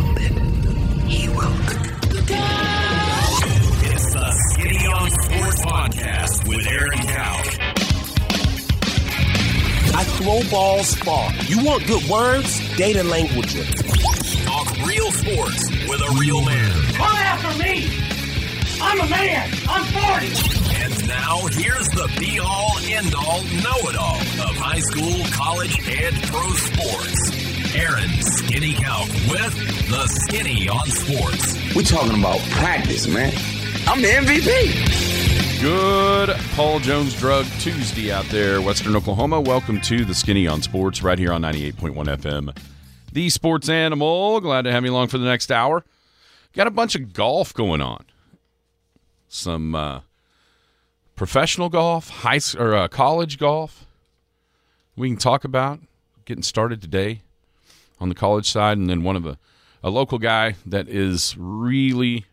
grounded. He will. It's the Skinny on Sports Podcast with Aaron Cowk. I throw balls far. You want good words? Data language. Talk real sports with a real man. Come after me! I'm a man! I'm 40! And now, here's the be-all, end-all, know-it-all of high school, college, and pro sports. Aaron Skinny Cowk with the Skinny on Sports. We're talking about practice, man. I'm the MVP. Good Paul Jones Drug Tuesday out there, Western Oklahoma. Welcome to the Skinny on Sports right here on 98.1 FM. The Sports Animal. Glad to have you along for the next hour. Got a bunch of golf going on. Some professional golf, college golf. We can talk about getting started today on the college side, and then one of a local guy that is really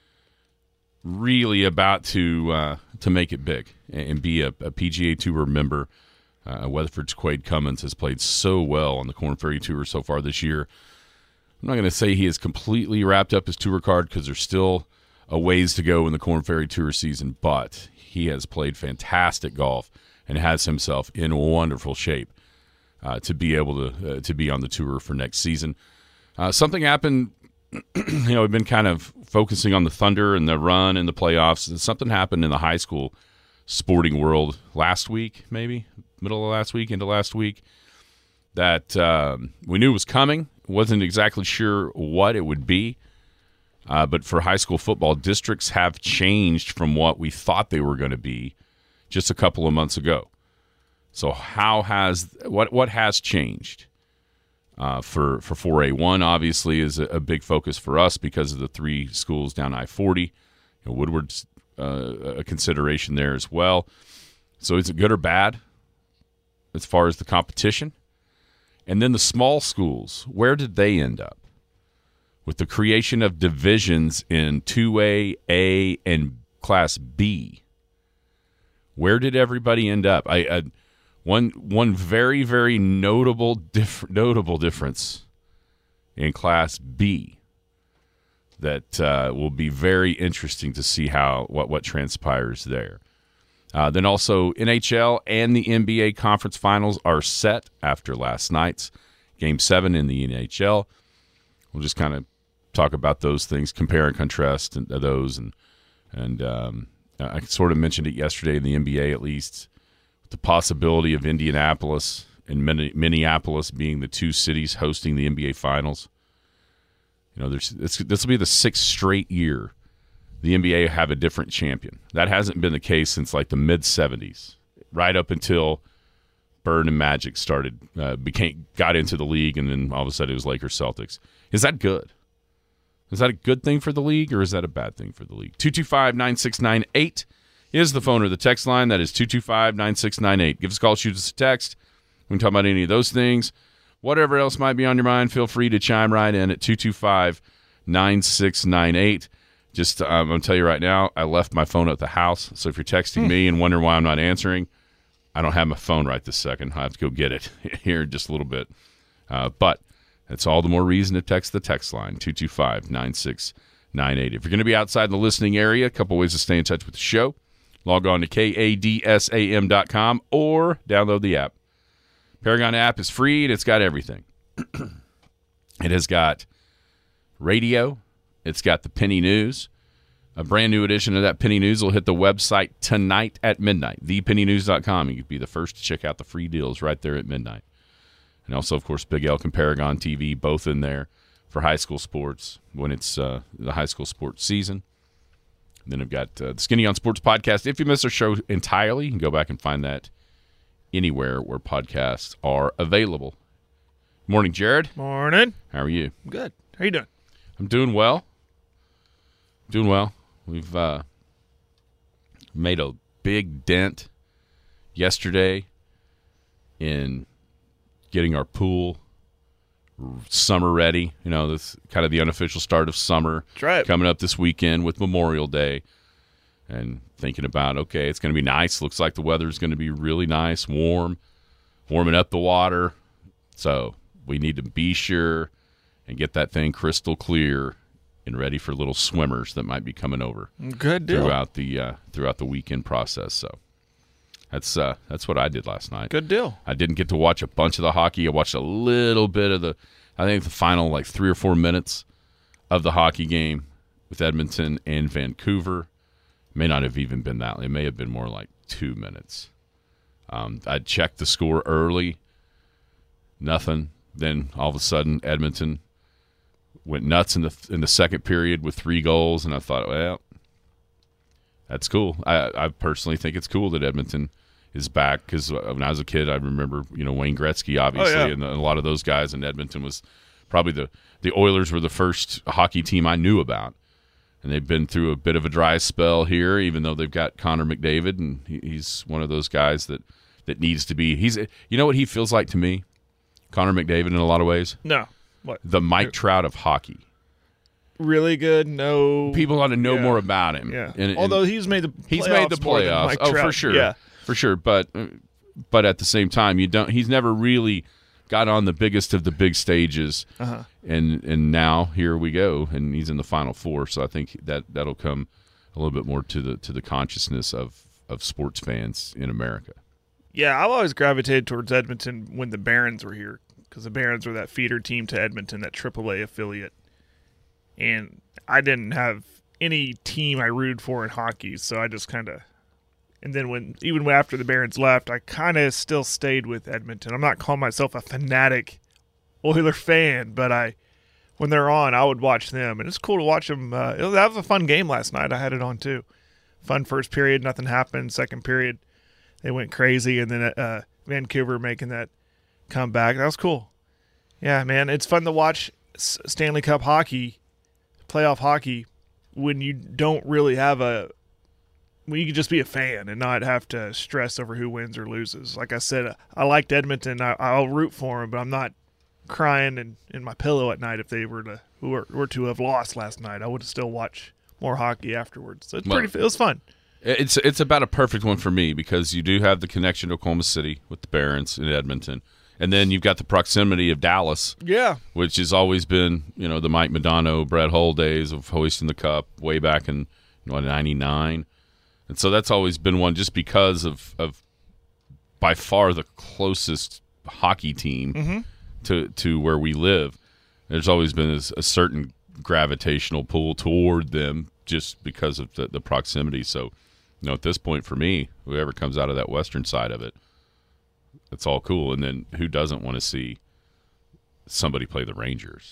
about to make it big and be a PGA Tour member. Weatherford's Quade Cummins has played so well on the Korn Ferry Tour so far this year. I'm not going to say he has completely wrapped up his tour card because there's still a ways to go in the Korn Ferry Tour season, but he has played fantastic golf and has himself in wonderful shape to be able to be on the tour for next season. Something happened. We've been kind of focusing on the Thunder and the run and the playoffs. Something happened in the high school sporting world last week, maybe middle of last week into last week, that we knew was coming. Wasn't exactly sure what it would be. But for high school football, districts have changed from what we thought they were going to be just a couple of months ago. So what has changed? For 4A1, obviously, is a big focus for us because of the three schools down I-40. Woodward's a consideration there as well. So is it good or bad as far as the competition? And then the small schools, where did they end up? With the creation of divisions in 2A, A, and Class B, where did everybody end up? One very, very notable difference in Class B that will be very interesting to see what transpires there. Then also NHL and the NBA conference finals are set after last night's Game 7 in the NHL. We'll just kind of talk about those things, compare and contrast those, and I sort of mentioned it yesterday in the NBA at least. The possibility of Indianapolis and Minneapolis being the two cities hosting the NBA Finals. This will be the sixth straight year the NBA have a different champion. That hasn't been the case since like the mid-'70s, right up until Bird and Magic got into the league, and then all of a sudden it was Lakers Celtics. Is that good? Is that a good thing for the league, or is that a bad thing for the league? 225-9698. Is the phone or the text line. That is 225-9698. Give us a call, shoot us a text. We can talk about any of those things. Whatever else might be on your mind, feel free to chime right in at 225-9698. Just, I'm going to tell you right now, I left my phone at the house. So if you're texting me and wondering why I'm not answering, I don't have my phone right this second. I have to go get it here in just a little bit. But that's all the more reason to text the text line, 225-9698. If you're going to be outside the listening area, a couple ways to stay in touch with the show. Log on to kadsam.com or download the app. Paragon app is free, and it's got everything. It has got radio. It's got the Penny News. A brand new edition of that Penny News will hit the website tonight at midnight, thepennynews.com. You can be the first to check out the free deals right there at midnight. And also, of course, Big Elk and Paragon TV, both in there for high school sports when it's the high school sports season. Then I've got the Skinny on Sports podcast. If you missed our show entirely, you can go back and find that anywhere where podcasts are available. Morning, Jared. Morning. How are you? Good. How you doing? I'm doing well. We've made a big dent yesterday in getting our pool summer ready. This kind of the unofficial start of summer. That's right. Coming up this weekend with Memorial Day. And thinking about, okay, it's going to be nice. Looks like the weather's going to be really nice, warming up the water. So we need to be sure and get that thing crystal clear and ready for little swimmers that might be coming over. Good deal. Throughout the weekend process. So that's what I did last night. Good deal. I didn't get to watch a bunch of the hockey. I watched a little bit of the final like 3 or 4 minutes of the hockey game with Edmonton and Vancouver. May not have even been that. It may have been more like 2 minutes. I checked the score early. Nothing. Then all of a sudden, Edmonton went nuts in the second period with 3 goals, and I thought, well, that's cool. I personally think it's cool that Edmonton is back because when I was a kid, I remember Wayne Gretzky, obviously, and a lot of those guys. And Edmonton was probably the Oilers were the first hockey team I knew about, and they've been through a bit of a dry spell here, even though they've got Connor McDavid, and he's one of those guys that needs to be. You know what he feels like to me, Connor McDavid, in a lot of ways. No, what the Mike Trout of hockey. Really good. No, people ought to know more about him. Yeah. Although he's made the playoffs. For sure. Yeah. For sure. But at the same time, he's never really got on the biggest of the big stages. Uh-huh. And now here we go, and he's in the Final Four. So I think that'll come a little bit more to the consciousness of sports fans in America. Yeah, I've always gravitated towards Edmonton when the Barons were here, because the Barons were that feeder team to Edmonton, that AAA affiliate. And I didn't have any team I rooted for in hockey, so I just kind of – and then even after the Barons left, I kind of still stayed with Edmonton. I'm not calling myself a fanatic Oiler fan, but when they're on, I would watch them. And it's cool to watch them. That was a fun game last night. I had it on too. Fun first period, nothing happened. Second period, they went crazy, and then Vancouver making that comeback. That was cool. Yeah, man, it's fun to watch Stanley Cup hockey, playoff hockey, when you don't really have when you can just be a fan and not have to stress over who wins or loses. Like I said, I liked Edmonton. I'll root for them, but I'm not crying in my pillow at night if they were to have lost last night. I would still watch more hockey afterwards. So it was fun. It's about a perfect one for me because you do have the connection to Oklahoma City with the Barons in Edmonton. And then you've got the proximity of Dallas, which has always been, the Mike Modano, Brett Hull days of hoisting the cup way back in 99. And so that's always been one just because of by far the closest hockey team to where we live. There's always been a certain gravitational pull toward them just because of the proximity. So, at this point for me, whoever comes out of that western side of it, it's all cool. And then who doesn't want to see somebody play the Rangers?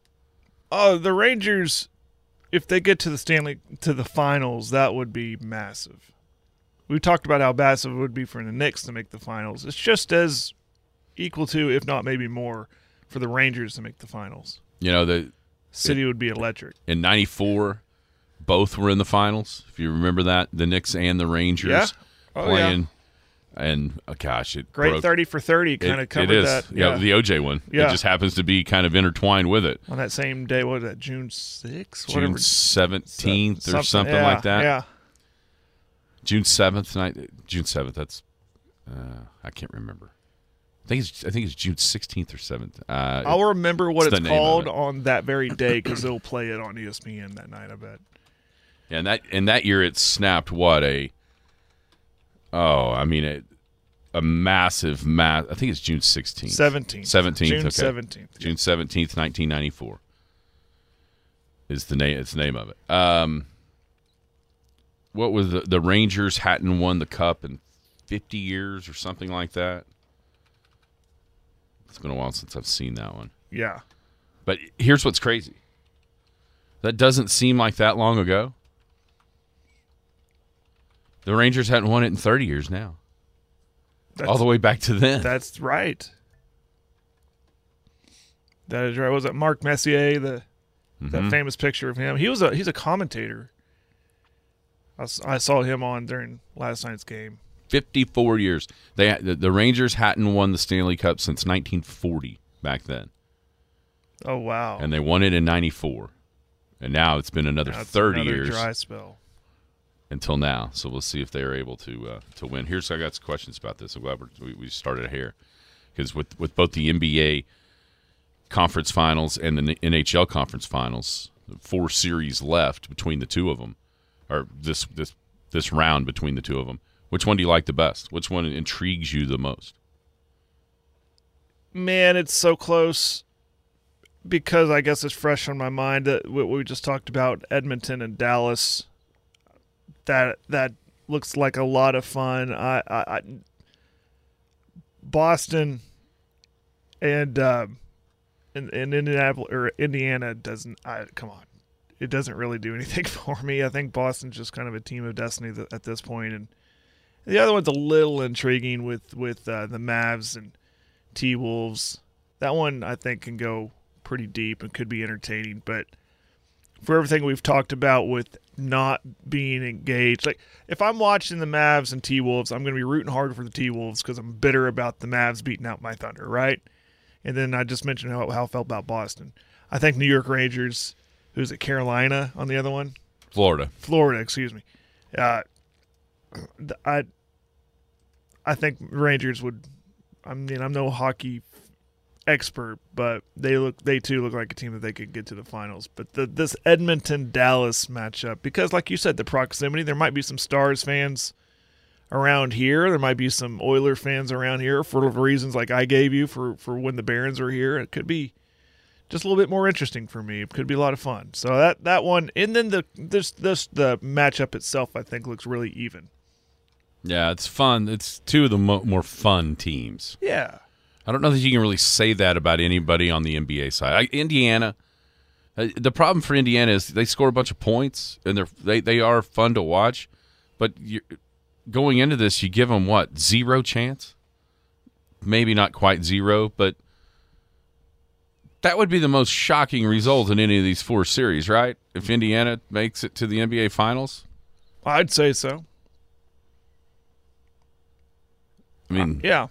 Oh, the Rangers, if they get to the finals, that would be massive. We talked about how massive it would be for the Knicks to make the finals. It's just as equal to, if not maybe more, for the Rangers to make the finals. The city would be electric. In 94, both were in the finals. If you remember that, the Knicks and the Rangers playing. Yeah. And gosh, it great broke. 30 for 30 kind of covered it is. that. Yeah, the OJ one. Yeah. It just happens to be kind of intertwined with it. On that same day, what was that, June 6th? June 17th or something like that. Yeah. June 7th night. June 7th. That's I can't remember. I think it's June 16th or 7th. I'll remember what it's called on that very day because they'll play it on ESPN that night, I bet. Yeah, and that year it snapped a massive I think it's June 16th. 17th. 17th. June okay. 17th. June 17th, 1994 is the name. It's the name of it. What was the Rangers hadn't won the cup in 50 years or something like that? It's been a while since I've seen that one. Yeah. But here's what's crazy. That doesn't seem like that long ago. The Rangers hadn't won it in 30 years now. All the way back to then. That's right. That is right. Was it Marc Messier, that famous picture of him? He's a commentator. I saw him on during last night's game. 54 years. The Rangers hadn't won the Stanley Cup since 1940 back then. Oh, wow. And they won it in 94. And now it's been another 30 years. Dry spell. Until now. So we'll see if they're able to win. I got some questions about this. I'm glad we started here. Because with both the NBA conference finals and the NHL conference finals. 4 series left between the two of them, or this round between the two of them. Which one do you like the best? Which one intrigues you the most? Man, it's so close because I guess it's fresh on my mind that what we just talked about, Edmonton and Dallas. That looks like a lot of fun. Boston and Indianapolis or Indiana doesn't. Come on, it doesn't really do anything for me. I think Boston's just kind of a team of destiny at this point, and the other one's a little intriguing with the Mavs and T-Wolves. That one I think can go pretty deep and could be entertaining, but for everything we've talked about with not being engaged, like if I'm watching the Mavs and T-Wolves, I'm going to be rooting hard for the T-Wolves because I'm bitter about the Mavs beating out my Thunder, right? And then I just mentioned how I felt about Boston. I think New York Rangers, who's it, Carolina on the other one? Florida, excuse me. I think Rangers would. I mean, I'm no hockey expert, but they too look like a team that they could get to the finals. But this Edmonton-Dallas matchup, because like you said, the proximity, there might be some Stars fans around here. There might be some Oiler fans around here for reasons like I gave you for when the Barons were here. It could be just a little bit more interesting for me. It could be a lot of fun. So that one, and then the matchup itself, I think looks really even. Yeah, it's fun. It's two of the more fun teams. Yeah. I don't know that you can really say that about anybody on the NBA side. Indiana, the problem for Indiana is they score a bunch of points, and they are fun to watch. But going into this, you give them, 0 chance? Maybe not quite 0, but that would be the most shocking result in any of these 4 series, right? If Indiana makes it to the NBA Finals? I'd say so. I mean, yeah.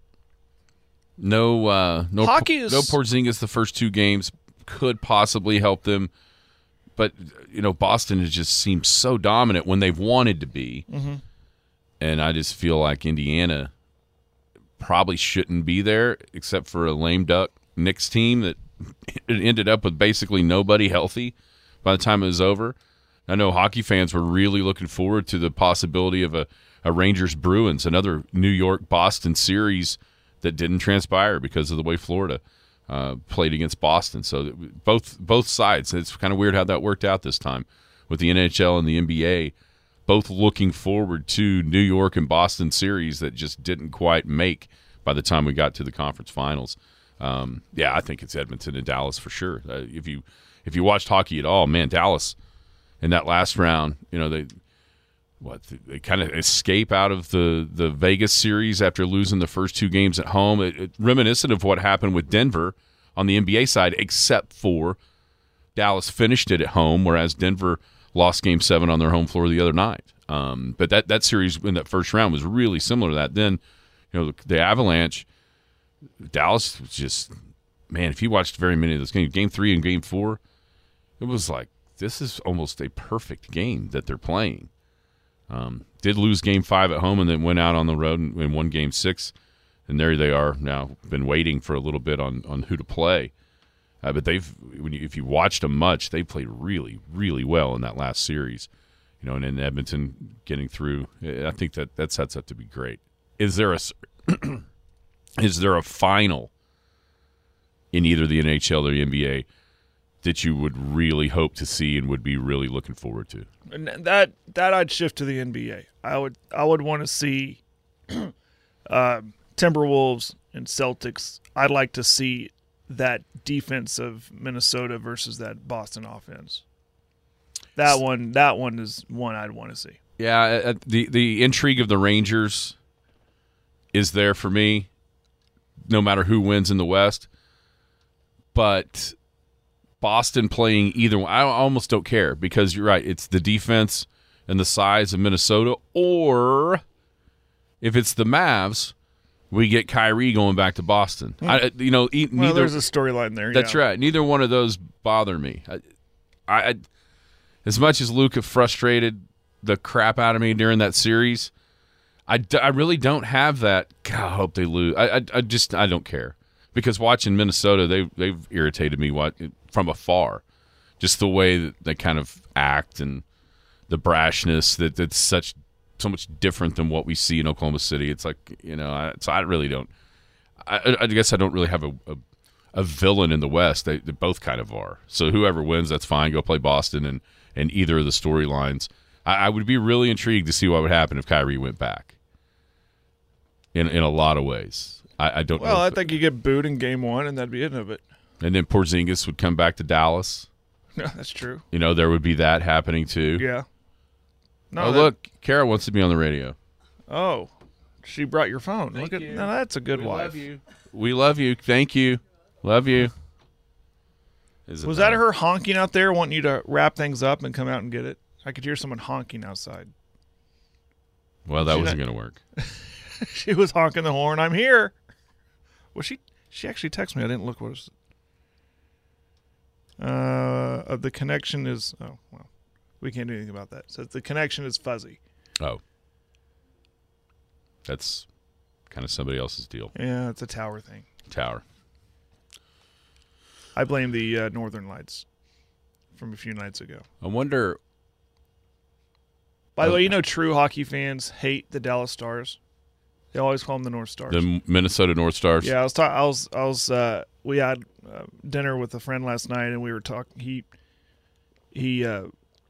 No Hockey is... no Porzingis the first 2 games could possibly help them, but Boston has just seemed so dominant when they've wanted to be, and I just feel like Indiana probably shouldn't be there except for a lame duck Knicks team that ended up with basically nobody healthy by the time it was over. I know hockey fans were really looking forward to the possibility of a Rangers-Bruins, another New York-Boston series that didn't transpire because of the way Florida played against Boston. So both sides, it's kind of weird how that worked out this time with the NHL and the NBA both looking forward to New York and Boston series that just didn't quite make by the time we got to the conference finals. I think it's Edmonton and Dallas for sure. If you watched hockey at all, man, Dallas in that last round, they kind of escape out of the Vegas series after losing the first 2 games at home. It reminiscent of what happened with Denver on the NBA side, except for Dallas finished it at home, whereas Denver lost Game 7 on their home floor the other night. But that series in that first round was really similar to that. Then, the Avalanche, Dallas was just, man, if you watched very many of those games, Game 3 and Game 4, it was like, this is almost a perfect game that they're playing. Did lose Game 5 at home and then went out on the road and won Game 6. And there they are now, been waiting for a little bit on who to play. But if you watched them much, they played really, really well in that last series. And in Edmonton getting through, I think that sets up to be great. Is there a final in either the NHL or the NBA that you would really hope to see and would be really looking forward to? And that I'd shift to the NBA. I would want to see Timberwolves and Celtics. I'd like to see that defense of Minnesota versus that Boston offense. That one is one I'd want to see. Yeah, the intrigue of the Rangers is there for me, no matter who wins in the West. But Boston playing either one, I almost don't care because you're right. It's the defense and the size of Minnesota, or if it's the Mavs, we get Kyrie going back to Boston. Neither. There's a storyline there. That's right. Neither one of those bother me. I as much as Luka frustrated the crap out of me during that series, I really don't have that. God, I hope they lose. I don't care Because watching Minnesota, they've irritated me from afar. Just the way that they kind of act and the brashness that's so much different than what we see in Oklahoma City. It's like, so I really don't. I guess I don't really have a villain in the West. They both kind of are. So whoever wins, that's fine. Go play Boston and either of the storylines. I would be really intrigued to see what would happen if Kyrie went back. In a lot of ways, I don't know. Well, I think you get booed in game 1, and that'd be the end of it. And then Porzingis would come back to Dallas. No, that's true. There would be that happening too. Yeah. No, look, Kara wants to be on the radio. Oh, she brought your phone. Thank Look you. No, that's a good We wife. love you. We love you. Thank you. Love you. Was that her honking out there, wanting you to wrap things up and come out and get it? I could hear someone honking outside. Well, that wasn't going to work. She was honking the horn. I'm here. Well, she actually texted me. I didn't look what it was. The connection is. Oh well, we can't do anything about that. So the connection is fuzzy. Oh, that's kind of somebody else's deal. Yeah, it's a tower thing. Tower. I blame the Northern Lights from a few nights ago. I wonder. By the way, true hockey fans hate the Dallas Stars. They always call them the North Stars. The Minnesota North Stars. Yeah, we had dinner with a friend last night, and we were talking. He I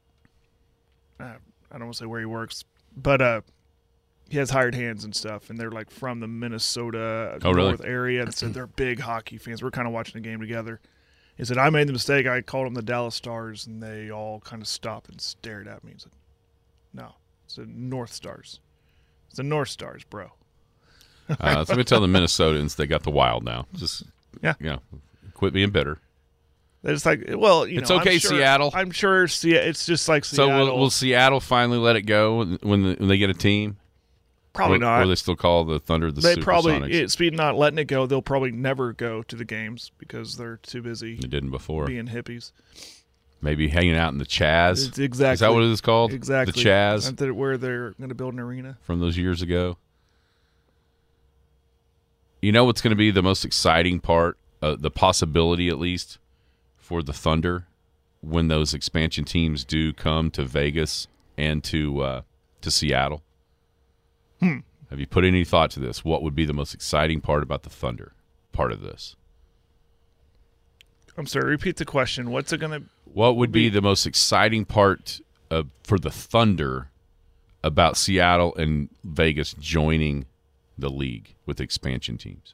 don't want to say where he works, but he has hired hands and stuff, and they're like from the Minnesota North area, and said they're big hockey fans. We're kind of watching the game together. He said, I made the mistake. I called them the Dallas Stars, and they all kind of stopped and stared at me. He said, no, it's the North Stars. It's the North Stars, bro. So let me tell the Minnesotans they got the Wild now. Just quit being bitter. They're just like, well, it's okay, Seattle. I'm sure it's just like Seattle. So will Seattle finally let it go when they get a team? Probably not. Or they still call the Thunder the They Supersonics? probably, speaking not letting it go, they'll probably never go to the games because they're too busy. They didn't before. Being hippies. Maybe hanging out in the Chaz. It's exactly. Is that what it is called? Exactly. The Chaz. Isn't that where they're going to build an arena? From those years ago. You know what's going to be the most exciting part, the possibility at least, for the Thunder when those expansion teams do come to Vegas and to Seattle? Have you put any thought to this? What would be the most exciting part about the Thunder part of this? I'm sorry, repeat the question. What's it going to What would be the most exciting part for the Thunder about Seattle and Vegas joining the league with expansion teams?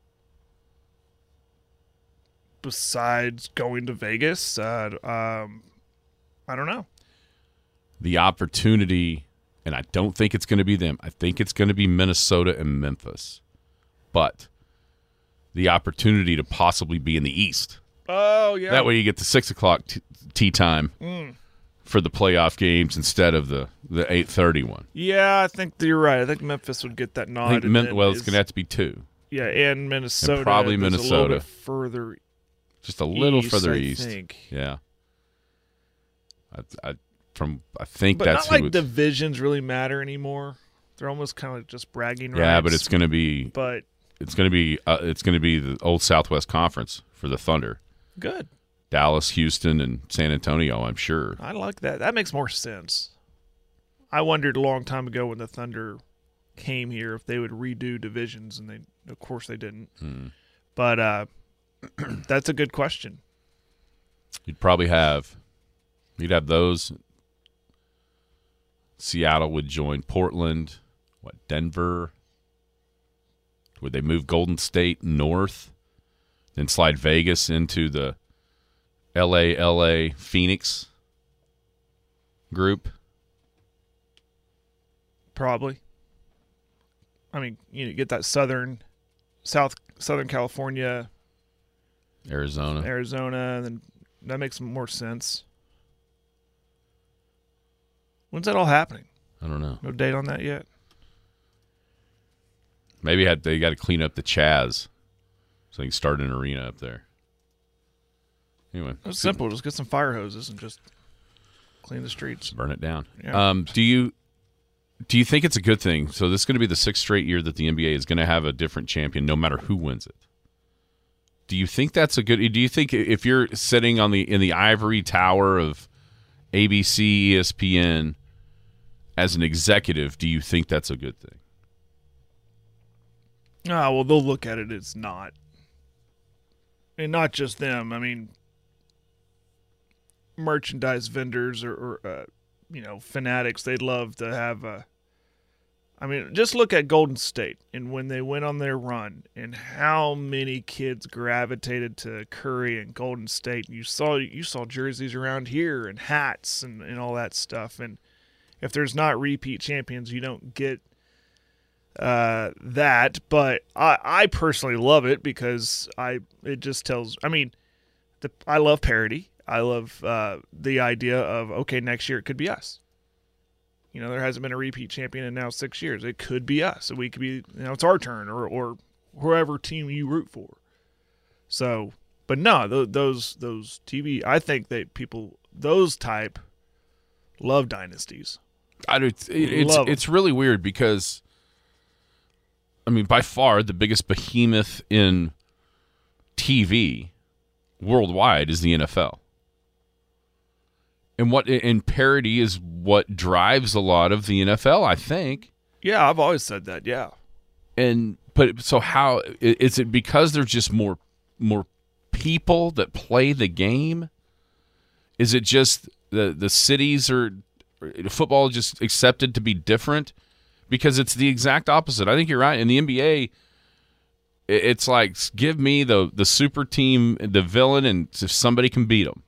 Besides going to Vegas, I don't know. The opportunity, and I don't think it's going to be them. I think it's going to be Minnesota and Memphis. But the opportunity to possibly be in the East. Oh, yeah. That way you get the 6 o'clock tee time for the playoff games instead of the 8:30 one. Yeah, I think you're right. I think Memphis would get that nod. I think it's going to have to be 2. Yeah, and Minnesota. And probably Minnesota. A little bit further just a little east, further I east. Think. Yeah. I think but that's not like divisions really matter anymore. They're almost kind of just bragging rights. Yeah, but it's going to be. But it's going to be the old Southwest Conference for the Thunder. Good. Dallas, Houston, and San Antonio, I'm sure. I like that. That makes more sense. I wondered a long time ago when the Thunder came here if they would redo divisions, and of course they didn't. But that's a good question. You'd have those. Seattle would join Portland. Denver? Would they move Golden State north? Then slide Vegas into the LA, Phoenix group? Probably. I mean, you get that Southern California, Arizona, and then that makes more sense. When's that all happening? I don't know. No date on that yet? Maybe they got to clean up the Chaz so they can start an arena up there. Anyway. It's simple. Just get some fire hoses and just clean the streets. Burn it down. Yeah. Do you think it's a good thing? So this is going to be the 6th straight year that the NBA is going to have a different champion no matter who wins it. Do you think that's a good? Do you think if you're sitting in the ivory tower of ABC, ESPN as an executive, do you think that's a good thing? Well, they'll look at it as not. And not just them. I mean, merchandise vendors or fanatics, they'd love to have a. I mean, just look at Golden State and when they went on their run and how many kids gravitated to Curry and Golden State. You saw jerseys around here and hats and all that stuff. And if there's not repeat champions, you don't get that. But I personally love it because it just tells. I mean, I love parity. I love the idea of, okay, next year it could be us. There hasn't been a repeat champion in now 6 years. It could be us. So we could be, it's our turn or whoever team you root for. So, but no, those TV, I think that people, those type, love dynasties. It's really weird because, I mean, by far the biggest behemoth in TV worldwide is the NFL. And parity is what drives a lot of the NFL, I think. Yeah, I've always said that. Yeah. So how is it? Because there's just more people that play the game? Is it just the cities or football just accepted to be different? Because it's the exact opposite. I think you're right. In the NBA, it's like, give me the super team, the villain, and if somebody can beat them.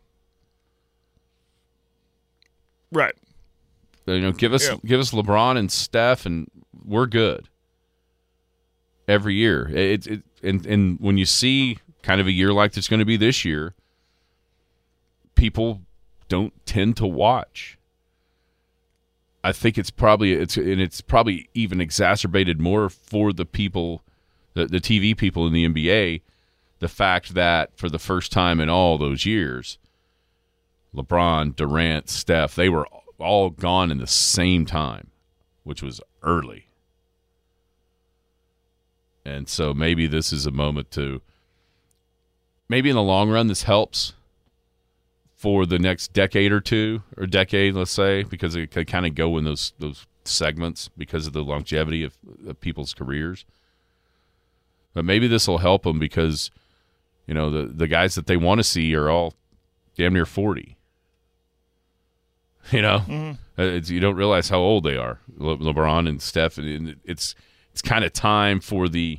Right. Give us LeBron and Steph, and we're good. Every year, and when you see kind of a year like it's going to be this year, people don't tend to watch. I think it's probably even exacerbated more for the people, the TV people in the NBA, the fact that for the first time in all those years, LeBron, Durant, Steph, they were all gone in the same time, which was early. And so maybe this is a moment to, maybe in the long run this helps for the next decade or two, or decade, let's say, because it could kind of go in those segments because of the longevity of people's careers. But maybe this will help them because, the guys that they want to see are all damn near 40. You don't realize how old they are, LeBron and Steph, and it's kind of time for the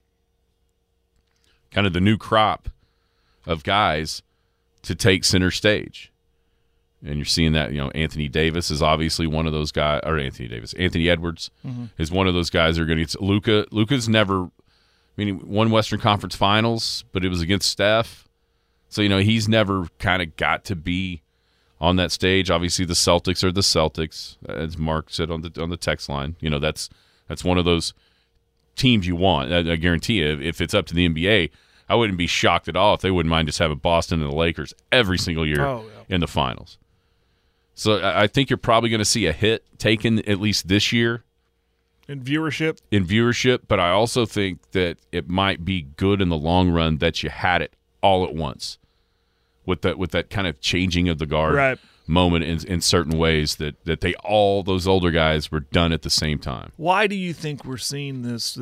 new crop of guys to take center stage. And you're seeing that, Anthony Davis is obviously one of those guys, or Anthony Edwards is one of those guys that are going to get Luka. Luka's never, he won Western Conference Finals, but it was against Steph. So, he's never kind of got to be on that stage. Obviously, the Celtics are the Celtics, as Mark said on the text line. That's one of those teams you want. I guarantee you, if it's up to the NBA, I wouldn't be shocked at all if they wouldn't mind just having Boston and the Lakers every single year in the finals. So I think you're probably going to see a hit taken at least this year in viewership. But I also think that it might be good in the long run that you had it all at once. With that kind of changing of the guard moment in certain ways that those older guys were done at the same time. Why do you think we're seeing this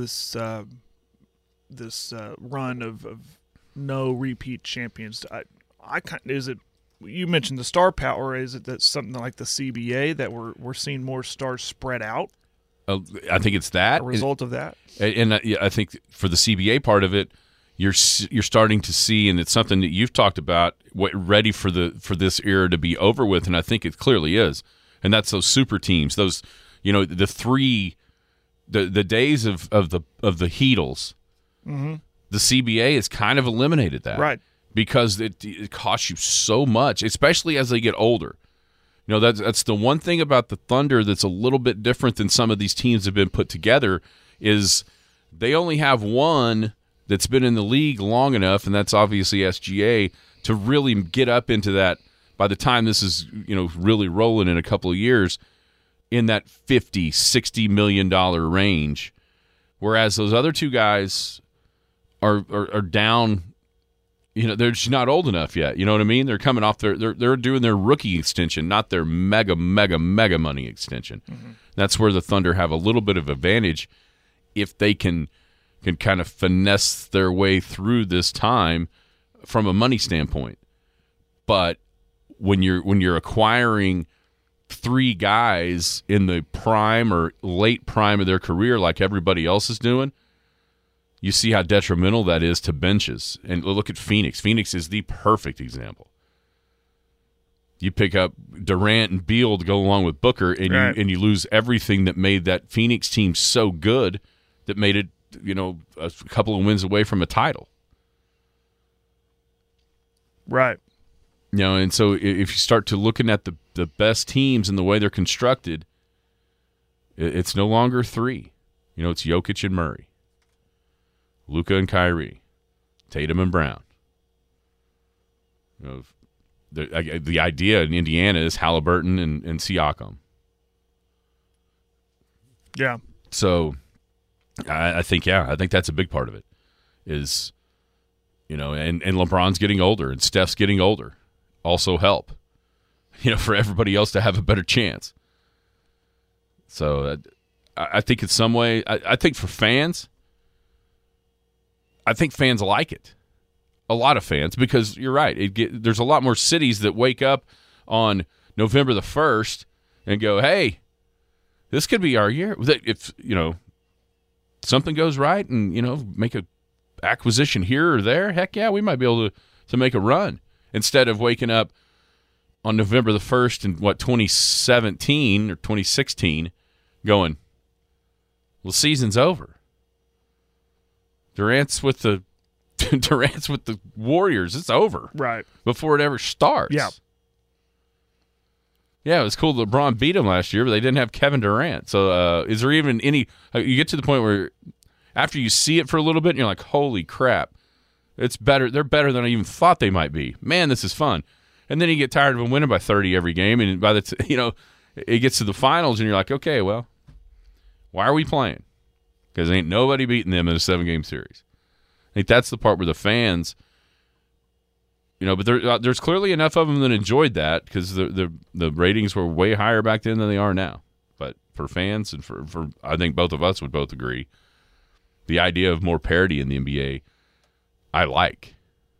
run of no repeat champions? Is it, you mentioned the star power? Is it that something like the CBA that we're seeing more stars spread out? I think it's that a result of that, and I think for the CBA part of it. You're starting to see, and it's something that you've talked about, ready for this era to be over with, and I think it clearly is. And that's those super teams, those the days of the Heatles. Mm-hmm. The CBA has kind of eliminated that, right? Because it costs you so much, especially as they get older. That's the one thing about the Thunder that's a little bit different than some of these teams have been put together is they only have one that's been in the league long enough, and that's obviously SGA, to really get up into that, by the time this is really rolling in a couple of years, in that $50-60 million range, whereas those other two guys are down they're just not old enough yet. You know what I mean? They're coming off they're doing their rookie extension, not their mega money extension. Mm-hmm. That's where the Thunder have a little bit of advantage if they can kind of finesse their way through this time from a money standpoint. But when you're acquiring 3 guys in the prime or late prime of their career like everybody else is doing, you see how detrimental that is to benches. And look at Phoenix. Phoenix is the perfect example. You pick up Durant and Beal to go along with Booker, and you lose everything that made that Phoenix team so good that made it, a couple of wins away from a title. Right. And so if you start to looking at the best teams and the way they're constructed, it's no longer 3. It's Jokic and Murray, Luka and Kyrie, Tatum and Brown. The idea in Indiana is Halliburton and Siakam. Yeah. So I think that's a big part of it is, and LeBron's getting older and Steph's getting older also help, for everybody else to have a better chance. So I think in some way, I think for fans, I think fans like it. A lot of fans, because you're right. There's a lot more cities that wake up on November the 1st and go, hey, this could be our year. If, something goes right and, make a acquisition here or there, heck yeah, we might be able to make a run. Instead of waking up on November the 1st in, 2017 or 2016 going, well, season's over. Durant's with the Warriors. It's over. Right. Before it ever starts. Yeah. Yeah, it was cool that LeBron beat him last year, but they didn't have Kevin Durant. So is there even any you get to the point where after you see it for a little bit and you're like, holy crap, it's better. They're better than I even thought they might be. Man, this is fun. And then you get tired of them winning by 30 every game, and by the it gets to the finals and you're like, okay, well, why are we playing? Because ain't nobody beating them in a 7-game series. I think that's the part where the fans, but there's clearly enough of them that enjoyed that because the ratings were way higher back then than they are now. But for fans and for I think both of us would both agree, the idea of more parity in the NBA, I like.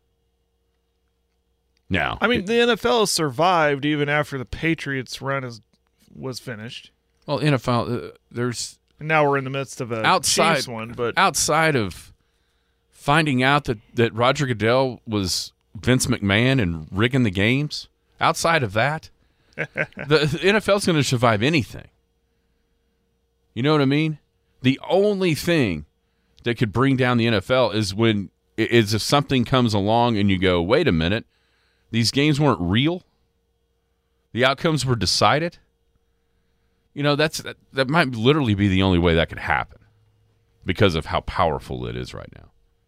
Now, the NFL has survived even after the Patriots run was finished. Well, NFL, there's and now we're in the midst of a Chiefs one, but outside of finding out that Roger Goodell was Vince McMahon and rigging the games, outside of that, the NFL's going to survive anything. You know what I mean? The only thing that could bring down the NFL is if something comes along and you go, wait a minute, these games weren't real. The outcomes were decided. That might literally be the only way that could happen because of how powerful it is right now.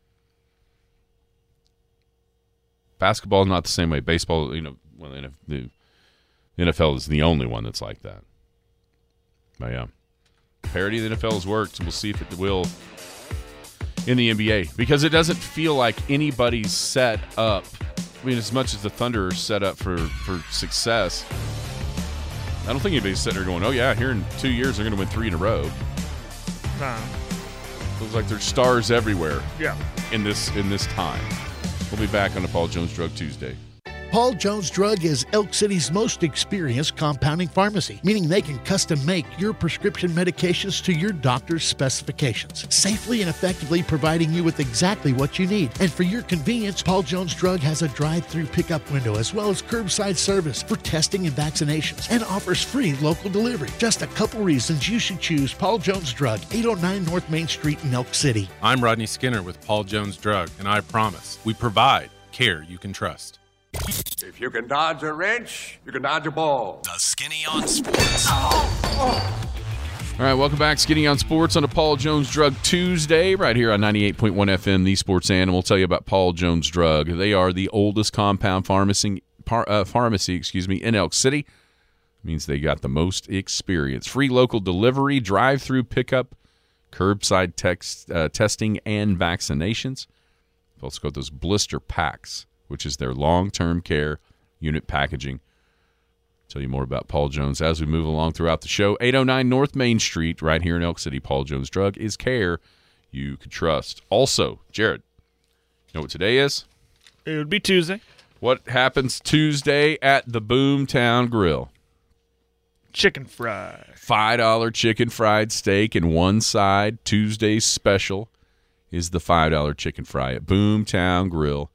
Basketball is not the same way. Baseball, the NFL is the only one that's like that. But yeah, parity of the NFL has worked. We'll see if it will in the NBA because it doesn't feel like anybody's set up. As much as the Thunder are set up for success, I don't think anybody's sitting there going, oh yeah, here in 2 years they're going to win 3 in a row. Nah. Looks like there's stars everywhere. Yeah. In this time. We'll be back on the Paul Jones Drug Tuesday. Paul Jones Drug is Elk City's most experienced compounding pharmacy, meaning they can custom make your prescription medications to your doctor's specifications, safely and effectively providing you with exactly what you need. And for your convenience, Paul Jones Drug has a drive-through pickup window as well as curbside service for testing and vaccinations and offers free local delivery. Just a couple reasons you should choose Paul Jones Drug, 809 North Main Street in Elk City. I'm Rodney Skinner with Paul Jones Drug, and I promise we provide care you can trust. If you can dodge a wrench, you can dodge a ball. The Skinny on Sports. All right, welcome back. Skinny on Sports on a Paul Jones Drug Tuesday, right here on 98.1 FM, The Sports Animal. We'll tell you about Paul Jones Drug. They are the oldest compound pharmacy in Elk City. It means they got the most experience. Free local delivery, drive-through pickup, curbside testing, and vaccinations. They've also got those blister packs, which is their long-term care unit packaging. Tell you more about Paul Jones as we move along throughout the show. 809 North Main Street, right here in Elk City. Paul Jones Drug is care you could trust. Also, Jared, you know what today is? It would be Tuesday. What happens Tuesday at the Boomtown Grill? Chicken fry. $5 chicken fried steak and one side. Tuesday's special is the $5 chicken fry at Boomtown Grill.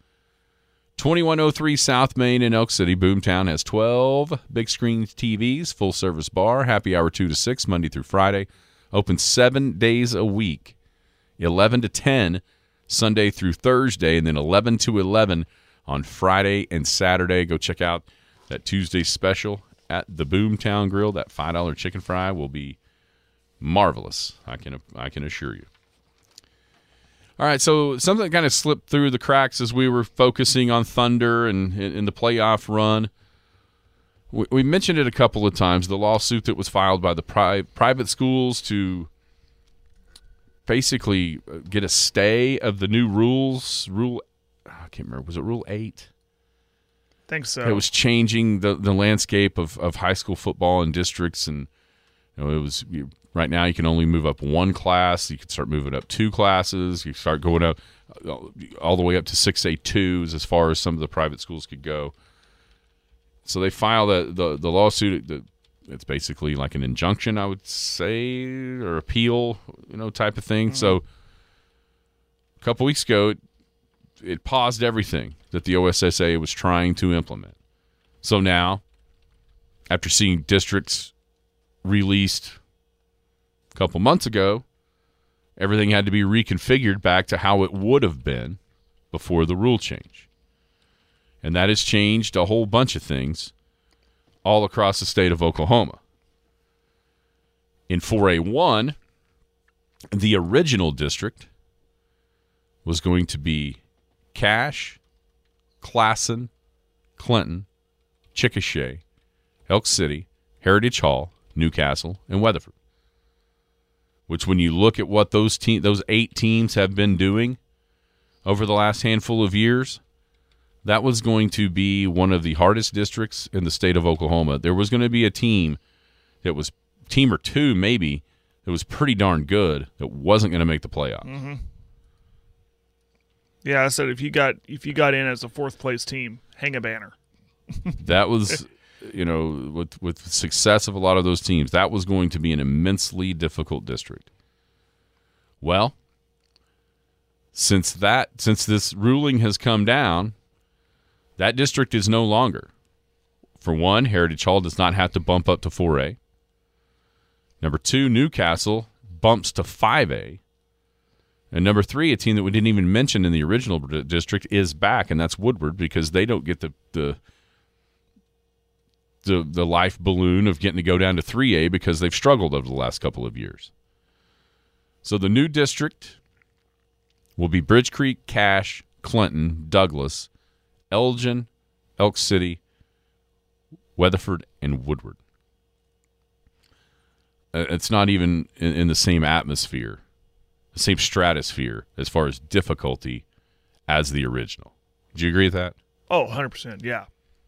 2103 South Main in Elk City. Boomtown has 12 big screen TVs, full service bar, happy hour 2 to 6, Monday through Friday. Open 7 days a week, 11 to 10, Sunday through Thursday, and then 11 to 11 on Friday and Saturday. Go check out that Tuesday special at the Boomtown Grill. That $5 chicken fry will be marvelous, I can assure you. All right, so something that kind of slipped through the cracks as we were focusing on Thunder and in the playoff run. We mentioned it a couple of times, the lawsuit that was filed by the private schools to basically get a stay of the new rules. I can't remember. Was it Rule 8? I think so. It was changing the landscape of high school football and districts, and it was right now you can only move up one class. You can start moving up 2 classes. You start going up all the way up to 6A2s as far as some of the private schools could go. So they filed the lawsuit. It's basically like an injunction, I would say, or appeal, type of thing. Mm-hmm. So a couple weeks ago, it paused everything that the OSSA was trying to implement. So now, after seeing districts released a couple months ago, everything had to be reconfigured back to how it would have been before the rule change. And that has changed a whole bunch of things all across the state of Oklahoma. In 4A1, the original district was going to be Cache, Classen, Clinton, Chickasha, Elk City, Heritage Hall, Newcastle, and Weatherford. Which, when you look at what those 8 teams have been doing over the last handful of years, that was going to be one of the hardest districts in the state of Oklahoma. There was going to be a team that was team or two maybe that was pretty darn good that wasn't going to make the playoffs. Mm-hmm. Yeah, I said if you got in as a 4th place team, hang a banner. That was, with the success of a lot of those teams, that was going to be an immensely difficult district. Well, since this ruling has come down, that district is no longer. For one, Heritage Hall does not have to bump up to 4A. Number 2, Newcastle bumps to 5A. And number 3, a team that we didn't even mention in the original district is back, and that's Woodward, because they don't get the life balloon of getting to go down to 3A because they've struggled over the last couple of years. So the new district will be Bridge Creek, Cache, Clinton, Douglas, Elgin, Elk City, Weatherford, and Woodward. It's not even in the same atmosphere, the same stratosphere as far as difficulty as the original. Do you agree with that? Oh, 100%, yeah.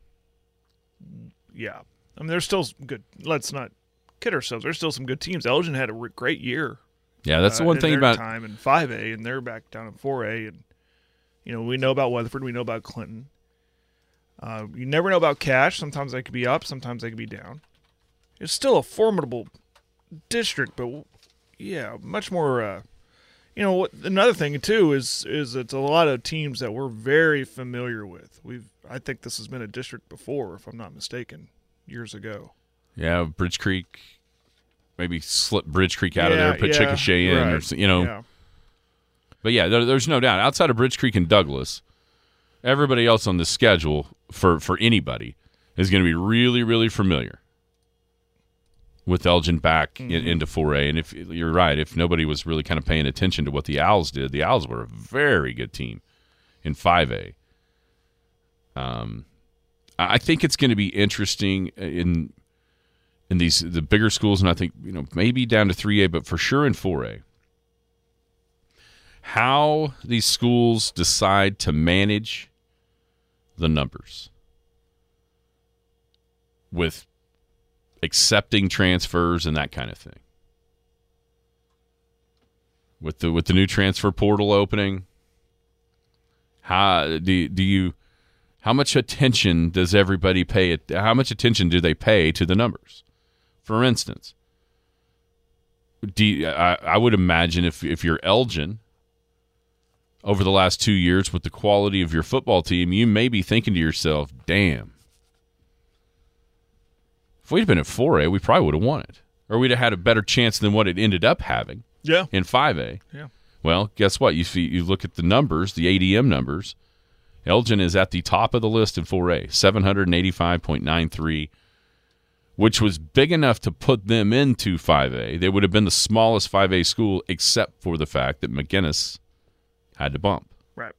Yeah. I mean, there's still some good – let's not kid ourselves. There's still some good teams. Elgin had a great year. Yeah, that's the one thing about – time in 5A, and they're back down in 4A. And, we know about Weatherford. We know about Clinton. You never know about Cache. Sometimes they could be up. Sometimes they could be down. It's still a formidable district, but, yeah, much more another thing, too, is it's a lot of teams that we're very familiar with. I think this has been a district before, if I'm not mistaken, years ago. Yeah, Bridge Creek, maybe slip Bridge Creek out of there, put Chickasha in, right. Yeah. But, yeah, there's no doubt. Outside of Bridge Creek and Douglas, everybody else on the schedule for anybody is going to be really, really familiar with Elgin back into 4A. And if you're right, if nobody was really kind of paying attention to what the Owls did, the Owls were a very good team in 5A. I think it's going to be interesting in the bigger schools, and I think maybe down to 3A, but for sure in 4A. how these schools decide to manage the numbers with accepting transfers and that kind of thing. With the new transfer portal opening, how much attention does everybody pay? How much attention do they pay to the numbers? For instance, I would imagine if you're Elgin, over the last 2 years with the quality of your football team, you may be thinking to yourself, damn, if we'd been at 4A, we probably would have won it. Or we'd have had a better chance than what it ended up having in 5A. Yeah. Well, guess what? You look at the numbers, the ADM numbers, Elgin is at the top of the list in 4A, 785.93, which was big enough to put them into 5A. They would have been the smallest 5A school except for the fact that McGuinness had to bump. Right.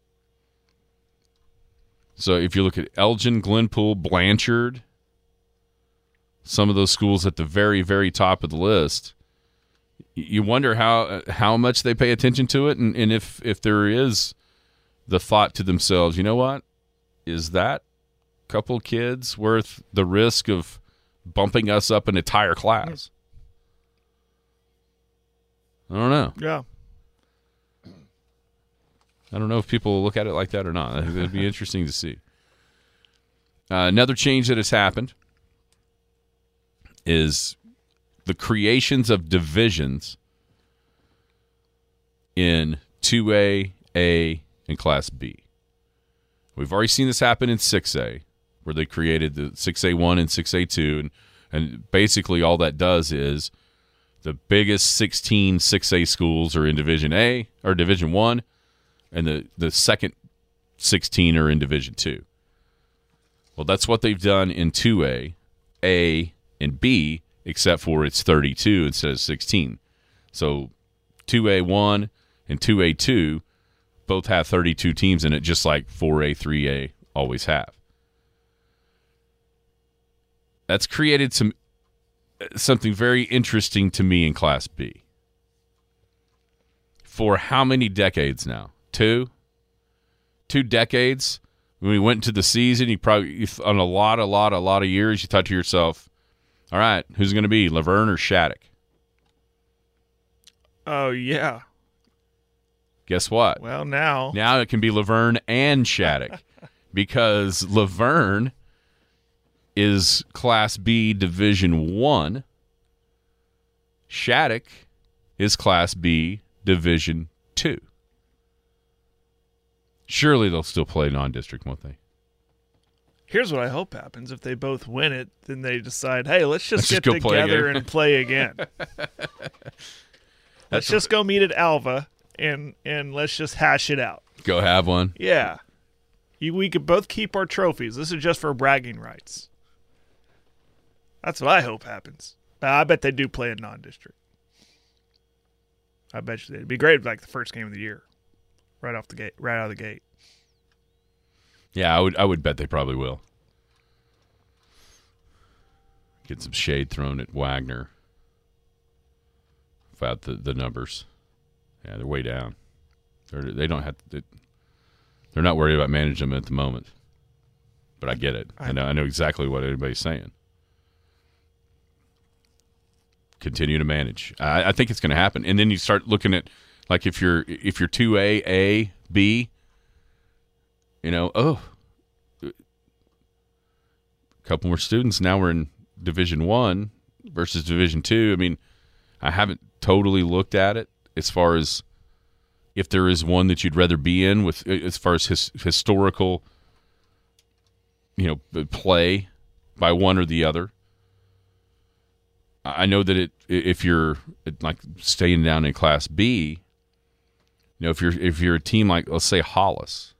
So if you look at Elgin, Glenpool, Blanchard, some of those schools at the very, very top of the list, you wonder how much they pay attention to it, and if there is the thought to themselves, you know what, is that couple kids worth the risk of bumping us up an entire class? I don't know. Yeah. I don't know if people look at it like that or not. I think it'd be interesting to see. Another change that has happened is the creations of divisions in 2A, A, and Class B. We've already seen this happen in 6A, where they created the 6A1 and 6A2, and basically all that does is the biggest 16 6A schools are in Division A or Division 1, and the second 16 are in Division 2. Well, that's what they've done in 2A, A, and B, except for it's 32 instead of 16. So 2A1 and 2A2 both have 32 teams in it, just like 4A, 3A always have. That's created something very interesting to me in Class B. For how many decades now? 2 decades. When we went into the season, you probably on a lot of years, you thought to yourself, all right, who's going to be, Laverne or Shattuck? Oh, yeah. Guess what? Well, now it can be Laverne and Shattuck because Laverne is Class B Division 1. Shattuck is Class B Division 2. Surely they'll still play non-district, won't they? Here's what I hope happens. If they both win it, then they decide, hey, let's just get together and play again. Let's just go meet at Alva and let's just hash it out. Go have one. Yeah. We could both keep our trophies. This is just for bragging rights. That's what I hope happens. I bet they do play in non-district. I bet you it'd be great, like the first game of the year, right out of the gate. Yeah, I would bet they probably will. Get some shade thrown at Wagner about the numbers. Yeah, they're way down. They don't have to. They're not worried about managing them at the moment. But I get it. I know exactly what everybody's saying. Continue to manage. I think it's going to happen, and then you start looking at like if you're 2A, A, B. A couple more students. Now we're in Division 1 versus Division 2. I mean, I haven't totally looked at it as far as if there is one that you'd rather be in with as far as historical, play by one or the other. I know that if you're like staying down in Class B, if you're a team like, let's say, Hollis.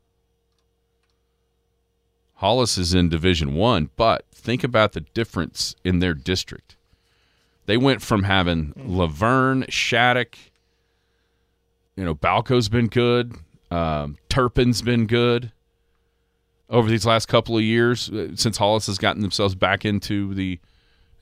Hollis is in Division 1, but think about the difference in their district. They went from having Laverne, Shattuck, Balco's been good, Turpin's been good over these last couple of years since Hollis has gotten themselves back into the,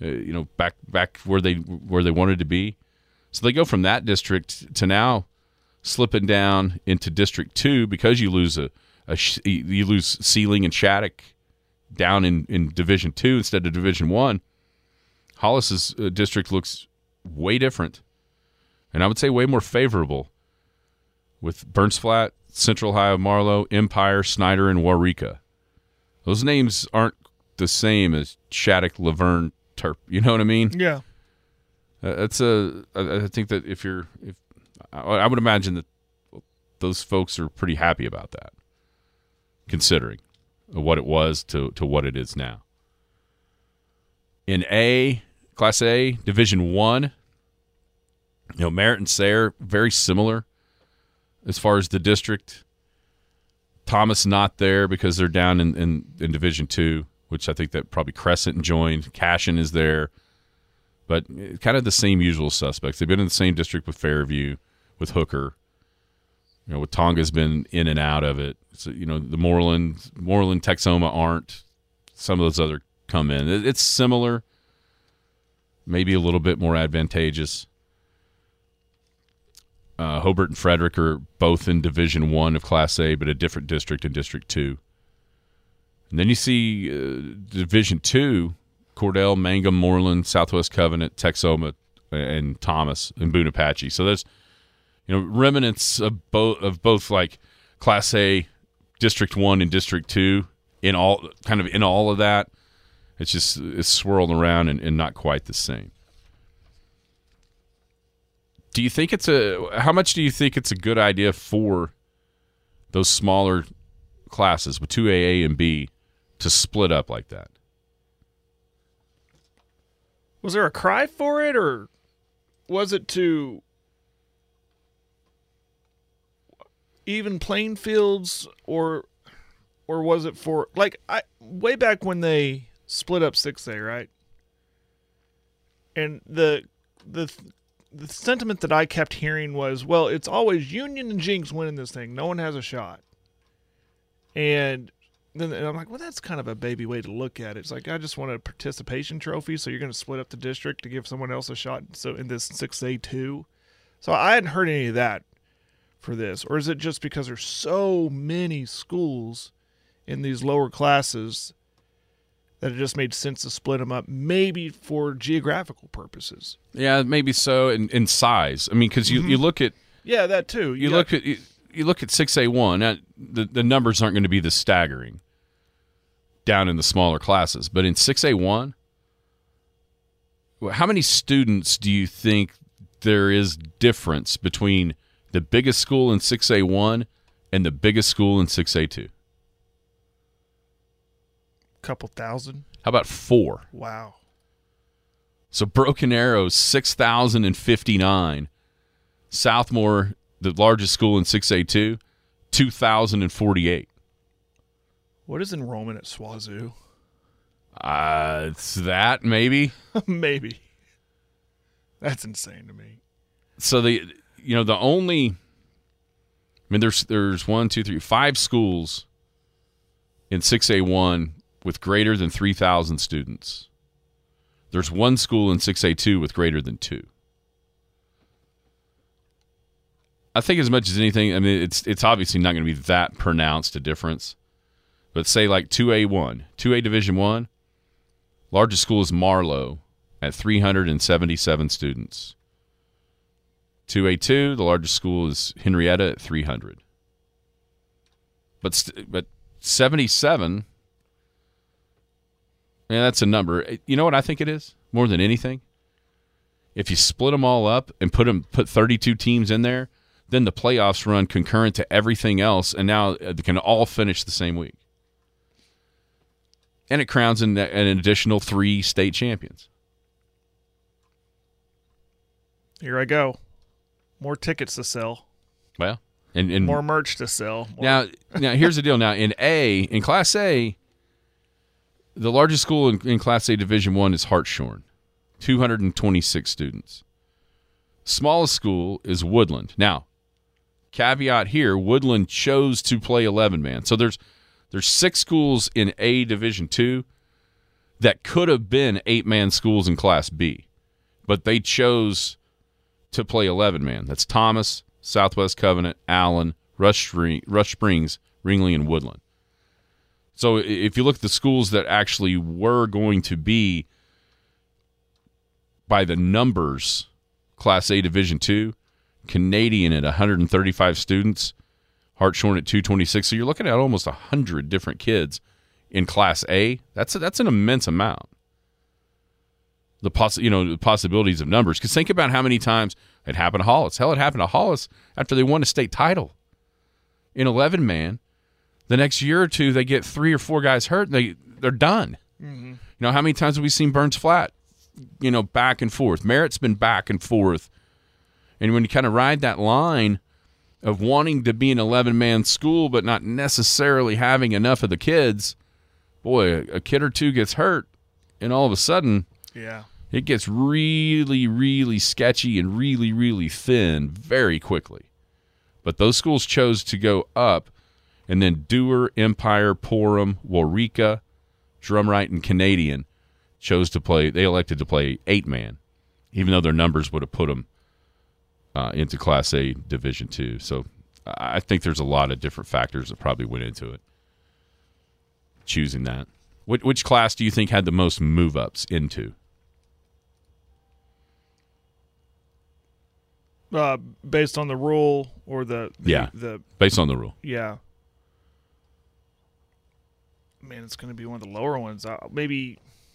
back where they wanted to be. So they go from that district to now slipping down into District 2 because you lose you lose Sealing and Shattuck down in Division 2 instead of Division 1. Hollis's district looks way different, and I would say way more favorable, with Burns Flat, Central Ohio, Marlow, Empire, Snyder, and Waurika. Those names aren't the same as Shattuck, Laverne, Terp. You know what I mean? Yeah. I think that I would imagine that those folks are pretty happy about that, considering what it was to what it is now. In Class A, Division 1, Merritt and Sayre, very similar as far as the district. Thomas not there because they're down in Division 2, which I think that probably Crescent joined. Cashin is there. But kind of the same usual suspects. They've been in the same district with Fairview, with Hooker. With Tonga's been in and out of it. So, the Moreland, Texoma aren't. Some of those other come in. It's similar, maybe a little bit more advantageous. Hobart and Frederick are both in Division 1 of Class A, but a different district in District 2. And then you see Division 2, Cordell, Mangum, Moreland, Southwest Covenant, Texoma, and Thomas, and Boone Apache. So there's remnants of both like Class A, District 1 and District 2 in all of that. It's swirled around and not quite the same. Do you think how much do you think it's a good idea for those smaller classes with 2A, A, and B to split up like that? Was there a cry for it, or was it to even playing fields, or was it for way back when they split up 6A, right? And the sentiment that I kept hearing was, well, it's always Union and Jinx winning this thing. No one has a shot. And then I'm like, well, that's kind of a baby way to look at it. It's like, I just want a participation trophy, so you're going to split up the district to give someone else a shot. So in this 6A too. So I hadn't heard any of that for this. Or is it just because there's so many schools in these lower classes that it just made sense to split them up, maybe for geographical purposes? Yeah, maybe so. In size, I mean, because you look at that too. You look at 6A1. The numbers aren't going to be this staggering down in the smaller classes, but in 6A1, how many students do you think there is difference between the biggest school in 6A1 and the biggest school in 6A2? Couple thousand. How about 4? Wow. So Broken Arrow, 6,059. Southmore, the largest school in 6A2, 2,048. What is enrollment at SWAZU? It's that, maybe. Maybe. That's insane to me. So the only, I mean, there's 5 schools in 6A1 with greater than 3,000 students. There's 1 school in 6A2 with greater than 2. I think as much as anything, I mean, it's obviously not going to be that pronounced a difference. But say like 2A1, 2A Division 1, largest school is Marlow at 377 students. 2A2, the largest school is Henrietta at 300. But 77, that's a number. You know what I think it is more than anything? If you split them all up and put 32 teams in there, then the playoffs run concurrent to everything else, and now they can all finish the same week. And it crowns an additional 3 state champions. Here I go. More tickets to sell. Well, and more merch to sell. Now here's the deal. Now in Class A, the largest school in Class A Division 1 is Hartshorn, 226 students. Smallest school is Woodland. Now, caveat here, Woodland chose to play 11-man. So there's 6 schools in A Division 2 that could have been 8-man schools in Class B, but they chose to play 11-man. That's Thomas, Southwest Covenant, Allen, Rush Springs, Ringling, and Woodland. So if you look at the schools that actually were going to be, by the numbers, Class A Division II, Canadian at 135 students, Hartshorn at 226. So you're looking at almost 100 different kids in Class A. That's an immense amount. The possibilities of numbers. Because think about how many times it happened to Hollis. Hell, it happened to Hollis after they won a state title in 11-man. The next year or two, they get 3 or 4 guys hurt, and they're done. Mm-hmm. How many times have we seen Burns Flat, back and forth? Merritt's been back and forth. And when you kind of ride that line of wanting to be an 11-man school but not necessarily having enough of the kids, boy, a kid or two gets hurt, and all of a sudden it gets really, really sketchy and really, really thin very quickly. But those schools chose to go up, and then Dewar, Empire, Porham, Waurika, Drumright, and Canadian chose to play. They elected to play 8-man, even though their numbers would have put them into Class A Division II. So I think there's a lot of different factors that probably went into it, choosing that. Which class do you think had the most move-ups into? Based on the rule or the based on the rule. Yeah. Man, it's going to be one of the lower ones. Maybe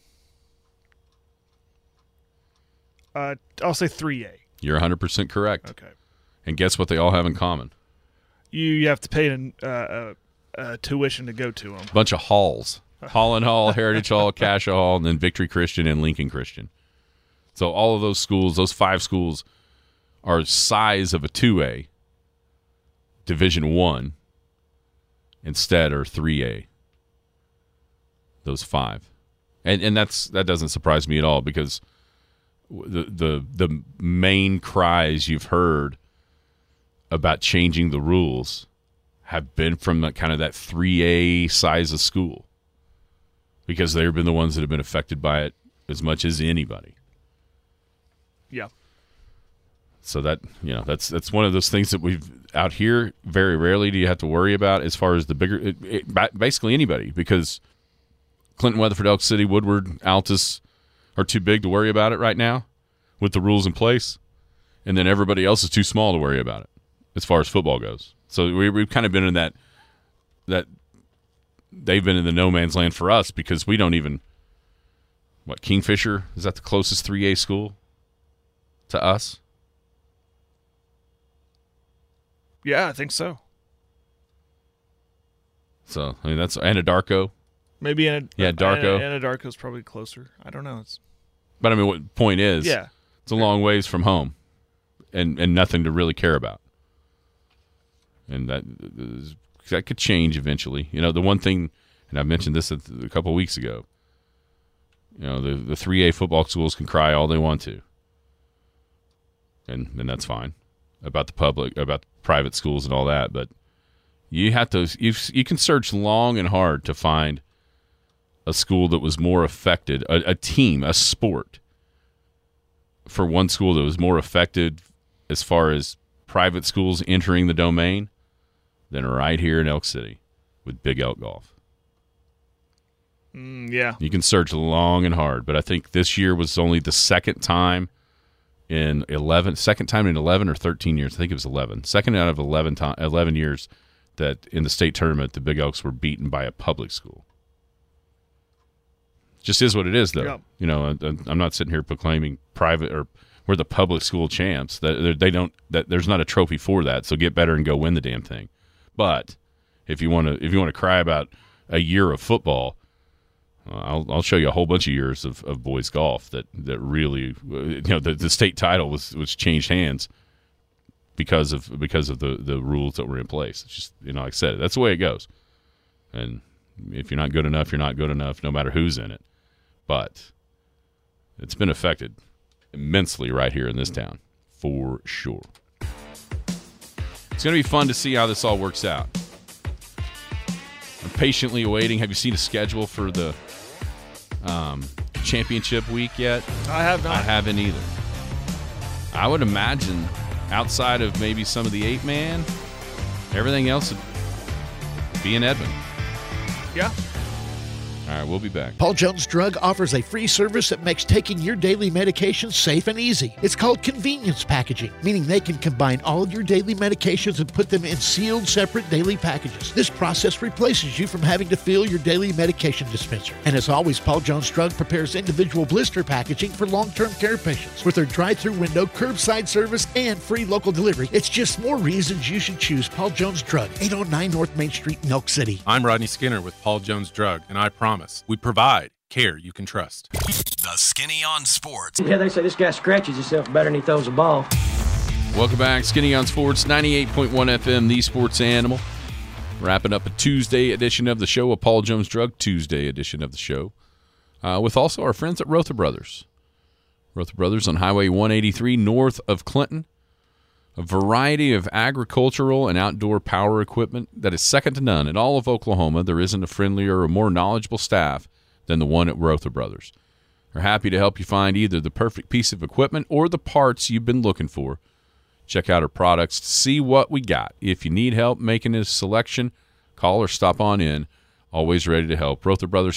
I'll say 3A. You're 100% correct. Okay. And guess what they all have in common? You have to pay a tuition to go to them. Bunch of halls. Holland Hall, Heritage Hall, Cascia Hall, and then Victory Christian and Lincoln Christian. So all of those schools, those 5 schools, are size of a 2A, Division I, instead are 3A. Those 5. And that doesn't surprise me at all, because the main cries you've heard about changing the rules have been from that 3A size of school, because they've been the ones that have been affected by it as much as anybody. Yeah. So that's one of those things that we've out here very rarely do you have to worry about as far as the bigger basically anybody, because Clinton, Weatherford, Elk City, Woodward, Altus are too big to worry about it right now with the rules in place, and then everybody else is too small to worry about it as far as football goes. So we've kind of been in that they've been in the no man's land for us, because we don't even – Kingfisher, is that the closest 3A school to us? Yeah, I think so. So, that's Anadarko. Maybe Darko. Anadarko's probably closer. I don't know. But, what point is, it's a long ways from home and nothing to really care about. And that could change eventually. The one thing, and I mentioned this a couple of weeks ago, the 3A football schools can cry all they want to. And that's fine about the private schools and all that, but you have to you can search long and hard to find a school that was more affected, a team, a sport, for one school that was more affected as far as private schools entering the domain than right here in Elk City with Big Elk Golf. Yeah. You can search long and hard, but I think this year was only the second time in 11 or 13 years. I think it was 11. Second out of 11 years that in the state tournament the Big Elks were beaten by a public school. Just is what it is, though. Yeah. I'm not sitting here proclaiming private or we're the public school champs. There's not a trophy for that. So get better and go win the damn thing. But if you want to cry about a year of football, I'll show you a whole bunch of years of boys golf that really, the state title was changed hands because of the rules that were in place. It's just, like I said, that's the way it goes. And if you're not good enough, you're not good enough, no matter who's in it. But it's been affected immensely right here in this town, for sure. It's going to be fun to see how this all works out. I'm patiently awaiting. Have you seen a schedule for the championship week yet? I have not. I haven't either. I would imagine outside of maybe some of the 8-man, everything else would be in Edmond. Yeah. All right, we'll be back. Paul Jones Drug offers a free service that makes taking your daily medications safe and easy. It's called convenience packaging, meaning they can combine all of your daily medications and put them in sealed, separate daily packages. This process replaces you from having to fill your daily medication dispenser. And as always, Paul Jones Drug prepares individual blister packaging for long-term care patients. With their drive-through window, curbside service, and free local delivery, it's just more reasons you should choose Paul Jones Drug, 809 North Main Street in Elk City. I'm Rodney Skinner with Paul Jones Drug, and I promise we provide care you can trust. The Skinny on Sports. Yeah, they say this guy scratches himself better than he throws a ball. Welcome back. Skinny on Sports, 98.1 FM, the sports animal. Wrapping up a Tuesday edition of the show, a Paul Jones Drug Tuesday edition of the show, with also our friends at Rother Brothers. Rother Brothers on Highway 183 north of Clinton. A variety of agricultural and outdoor power equipment that is second to none. In all of Oklahoma, there isn't a friendlier or more knowledgeable staff than the one at Rother Brothers. They're happy to help you find either the perfect piece of equipment or the parts you've been looking for. Check out our products to see what we got. If you need help making a selection, call or stop on in. Always ready to help. Rother Brothers,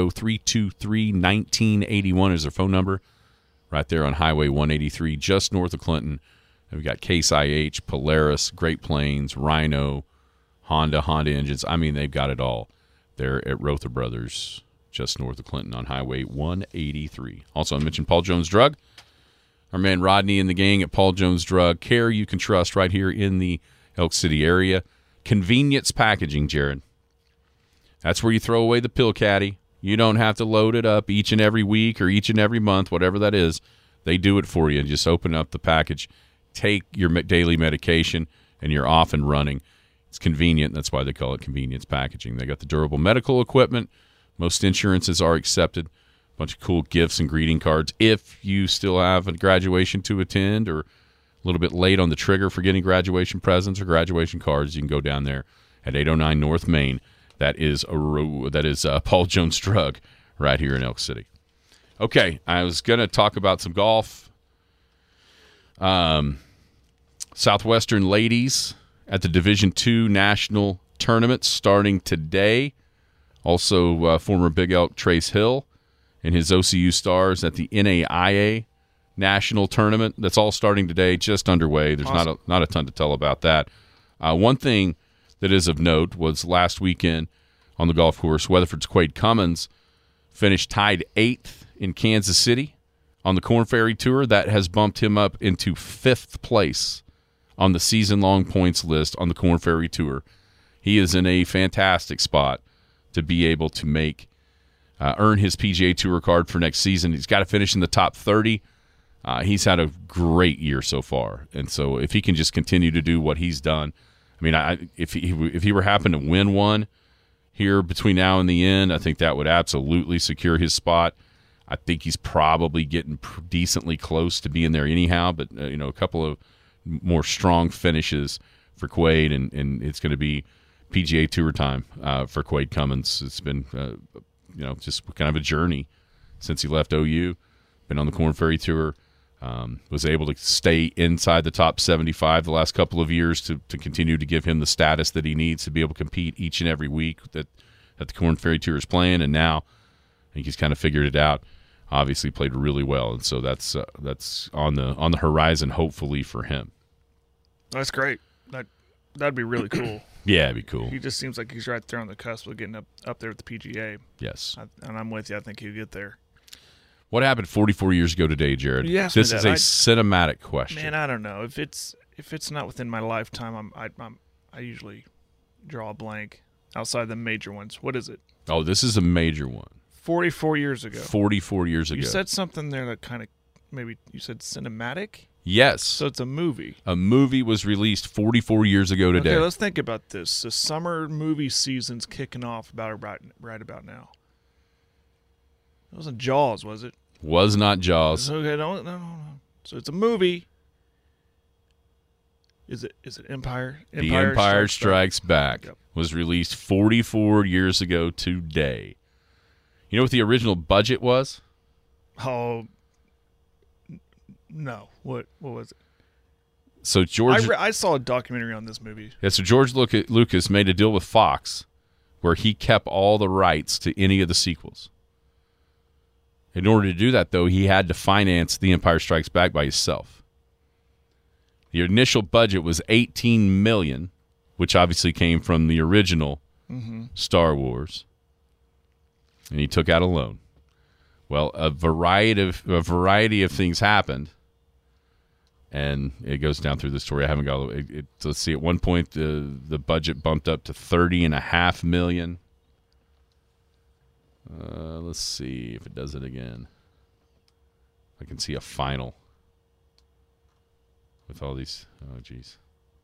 580-323-1981 is their phone number. Right there on Highway 183, just north of Clinton. We've got Case IH, Polaris, Great Plains, Rhino, Honda engines. I mean, they've got it all. They're at Rother Brothers, just north of Clinton on Highway 183. Also, I mentioned Paul Jones Drug. Our man Rodney and the gang at Paul Jones Drug. Care you can trust right here in the Elk City area. Convenience packaging, Jared. That's where you throw away the pill caddy. You don't have to load it up each and every week or each and every month, whatever that is. They do it for you. Just open up the package. Take your daily medication, and you're off and running. It's convenient. That's why they call it convenience packaging. They got the durable medical equipment. Most insurances are accepted. A bunch of cool gifts and greeting cards. If you still have a graduation to attend or a little bit late on the trigger for getting graduation presents or graduation cards, you can go down there at 809 North Main. That is Paul Jones Drug right here in Elk City. Okay, I was going to talk about some golf. Southwestern ladies at the Division II National Tournament starting today. Also, former Big Elk Trace Hill and his OCU Stars at the NAIA National Tournament. That's all starting today, just underway. There's awesome. not a ton to tell about that. One thing that is of note was last weekend on the golf course, Weatherford's Quade Cummins finished tied 8th in Kansas City on the Korn Ferry Tour. That has bumped him up into 5th place on the season-long points list on the Korn Ferry Tour. He is in a fantastic spot to be able to earn his PGA Tour card for next season. He's got to finish in the top 30. He's had a great year so far, and so if he can just continue to do what he's done, I mean, if he were happen to win one here between now and the end, I think that would absolutely secure his spot. I think he's probably getting decently close to being there anyhow, but a couple of more strong finishes for Quade, and it's going to be PGA Tour time for Quade Cummins. It's been just kind of a journey since he left OU. Been on the Korn Ferry Tour, was able to stay inside the top 75 the last couple of years to continue to give him the status that he needs to be able to compete each and every week that the Korn Ferry Tour is playing, and now I think he's kind of figured it out. Obviously played really well, and so that's on the horizon, hopefully, for him. That's great. That'd be really cool. Yeah, it'd be cool. He just seems like he's right there on the cusp of getting up there with the PGA. Yes. And I'm with you. I think he'll get there. What happened 44 years ago today, Jared? Yes, this is a cinematic question. Man, I don't know if it's not within my lifetime. I usually draw a blank outside the major ones. What is it? Oh, this is a major one. 44 years ago. 44 years ago. You said something there that kind of maybe you said cinematic. Yes. So it's a movie. A movie was released 44 years ago today. Okay, let's think about this. The summer movie season's kicking off right about now. It wasn't Jaws, was it? Was not Jaws. Okay, no. So it's a movie. Is it Empire? The Empire Strikes Back Yep. was released 44 years ago today. You know what the original budget was? Oh, no. What was it? So George, I saw a documentary on this movie. Yeah, so George Lucas made a deal with Fox where he kept all the rights to any of the sequels. In order to do that, though, he had to finance The Empire Strikes Back by himself. The initial budget was $18 million, which obviously came from the original Star Wars, and he took out a loan. Well, a variety of things happened, and it goes down through the story. I haven't got it. Let's see. At one point, the budget bumped up to $30.5 million. Let's see if it does it again. I can see a final with all these. Oh, geez.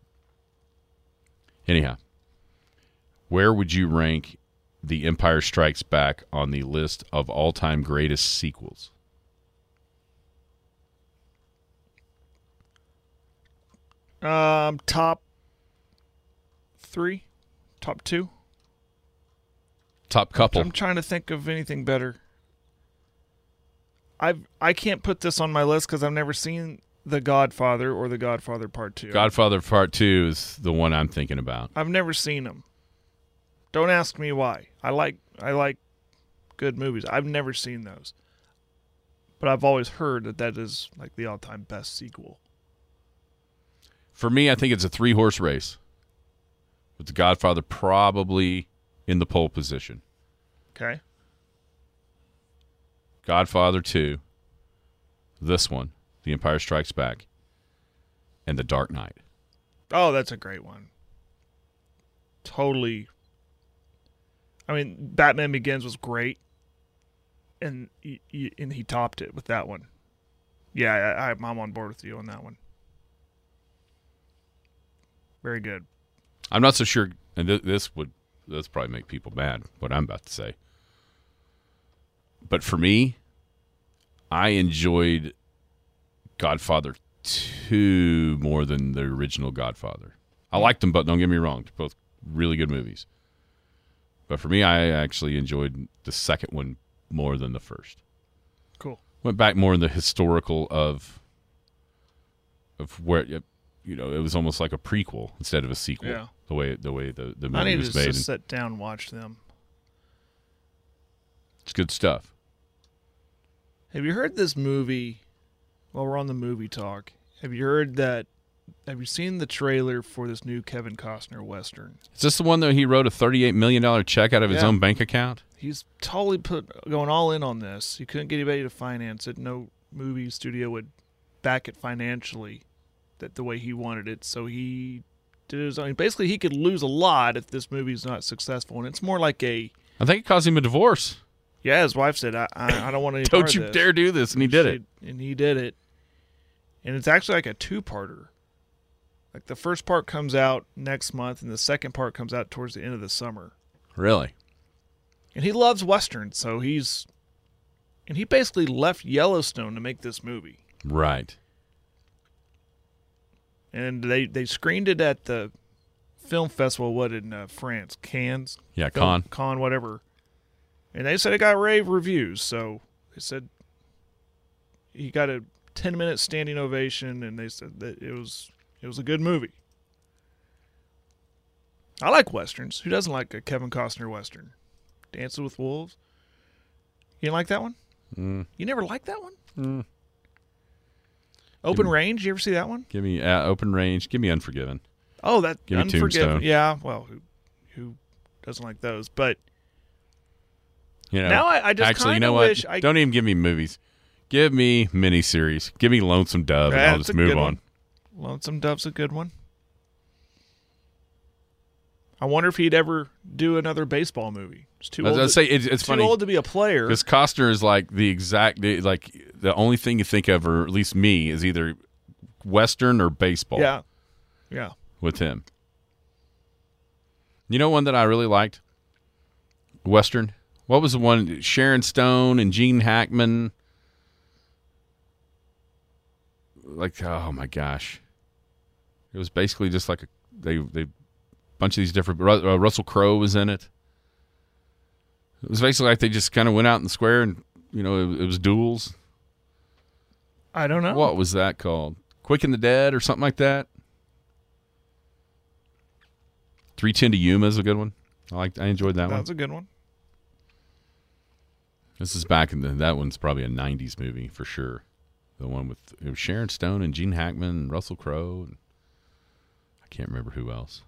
Anyhow, where would you rank The Empire Strikes Back on the list of all-time greatest sequels? Top 3, top 2. Top couple. I'm trying to think of anything better. I can't put this on my list because I've never seen The Godfather or The Godfather Part 2. Godfather Part 2 is the one I'm thinking about. I've never seen them. Don't ask me why. I like good movies. I've never seen those. But I've always heard that is like the all-time best sequel. For me, I think it's a 3-horse race, with The Godfather probably in the pole position. Okay. Godfather 2, this one, The Empire Strikes Back, and The Dark Knight. Oh, that's a great one. Totally. I mean, Batman Begins was great, and he topped it with that one. Yeah, I'm on board with you on that one. Very good. I'm not so sure, and this probably make people mad, what I'm about to say. But for me, I enjoyed Godfather 2 more than the original Godfather. I liked them, but don't get me wrong. They're both really good movies. But for me, I actually enjoyed the second one more than the first. Cool. Went back more in the historical of where, it was almost like a prequel instead of a sequel. Yeah. The way the movie was made. I need to just sit down and watch them. It's good stuff. Have you heard this movie? While we're on the movie talk, have you seen the trailer for this new Kevin Costner Western? Is this the one that he wrote a $38 million check out of his own bank account? He's totally going all in on this. He couldn't get anybody to finance it. No movie studio would back it financially the way he wanted it. So he did his own. Basically, he could lose a lot if this movie's not successful. And it's more like I think it caused him a divorce. Yeah, his wife said, I don't want any Don't part you of this. dare do this. And he did it. And he did it. And it's actually like a 2-parter. Like the first part comes out next month, and the second part comes out towards the end of the summer. Really? And he loves Westerns, so he basically left Yellowstone to make this movie. Right. And they screened it at the film festival, in France? Cannes? Yeah, Cannes. Cannes, whatever. And they said it got rave reviews, so they said he got a 10-minute standing ovation, and they said that it was a good movie. I like Westerns. Who doesn't like a Kevin Costner Western? Dances with Wolves? You didn't like that one? You never liked that one? Open Range? You ever see that one? Give me Open Range. Give me Unforgiven. Oh, that Give me Unforgiven. Tombstone. Yeah, well, who doesn't like those? But You know, now I just actually, you kinda know what? wish I- Don't even give me movies. Give me miniseries. Give me Lonesome Dove, and I'll That's just a move good on. one. Lonesome Dove's a good one. I wonder if he'd ever do another baseball movie. He's too I was old. gonna say it's too funny old to be a player. because Costner is like the only thing you think of, or at least me, is either Western or baseball. Yeah. With him. You know one that I really liked? Western. What was the one? Sharon Stone and Gene Hackman. Like, oh my gosh. It was basically just like they bunch of these different. Russell Crowe was in it. It was basically like they just kind of went out in the square and, it was duels. I don't know. What was that called? Quick and the Dead or something like that. 3:10 to Yuma is a good one. I enjoyed that one. That's a good one. This is back in that one's probably a 90s movie for sure. The one with Sharon Stone and Gene Hackman and Russell Crowe. And I can't remember who else.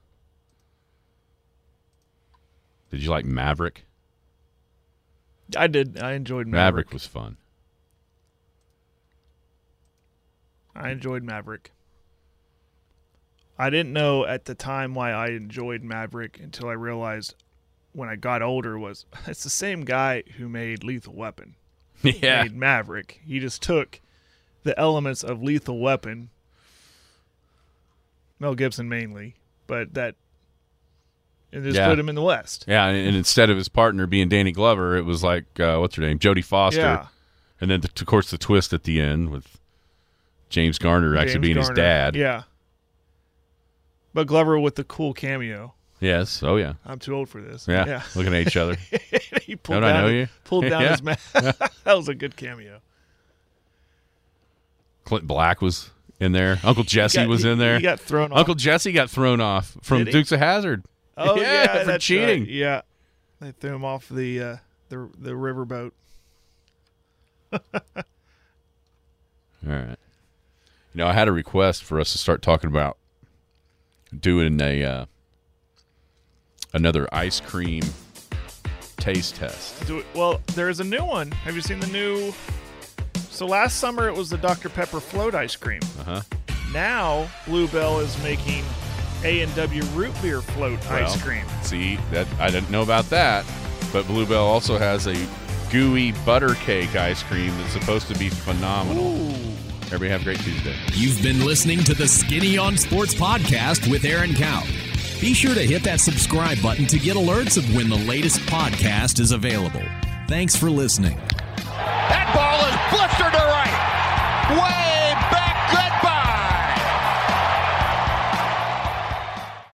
Did you like Maverick? I did. I enjoyed Maverick. Maverick was fun. I enjoyed Maverick. I didn't know at the time why I enjoyed Maverick until I realized when I got older was it's the same guy who made Lethal Weapon. Yeah. Made Maverick. He just took the elements of Lethal Weapon, Mel Gibson mainly, but that and just put him in the West. Yeah, and instead of his partner being Danny Glover, it was like what's her name, Jodie Foster. Yeah. And then of course the twist at the end with James Garner actually being his dad. Yeah. But Glover with the cool cameo. Yes. Oh, yeah. I'm too old for this. Yeah. Looking at each other. He pulled Don't down, I know you? Pulled down his mask. That was a good cameo. Clint Black was in there. Uncle Jesse was in there. He got thrown off. Uncle Jesse got thrown off from Dukes of Hazzard. Oh, yeah. For cheating. Right. Yeah. They threw him off the riverboat. All right. I had a request for us to start talking about doing another ice cream taste test. Well, there's a new one. Have you seen the new? So last summer it was the Dr. Pepper float ice cream. Now Bluebell is making A&W root beer float ice cream. See, that I didn't know about that, but Bluebell also has a gooey butter cake ice cream that's supposed to be phenomenal. Ooh. Everybody have a great Tuesday. You've been listening to the Skinny on Sports podcast with Aaron Cow. Be sure to hit that subscribe button to get alerts of when the latest podcast is available. Thanks for listening.